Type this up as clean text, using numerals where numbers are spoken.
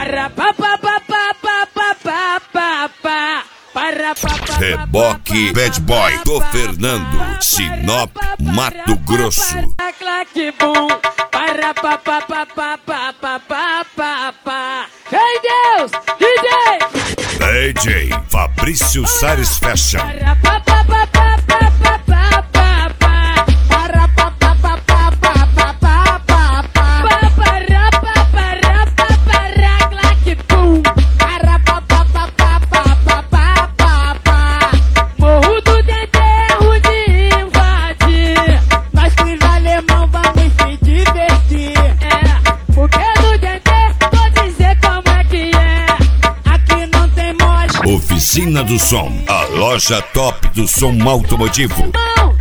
Reboque Bad Boy do Fernando, Sinop, Mato Grosso. Vem Deus, DJ Fabrício Salles Fashion. Oficina do Som, a loja top do som automotivo.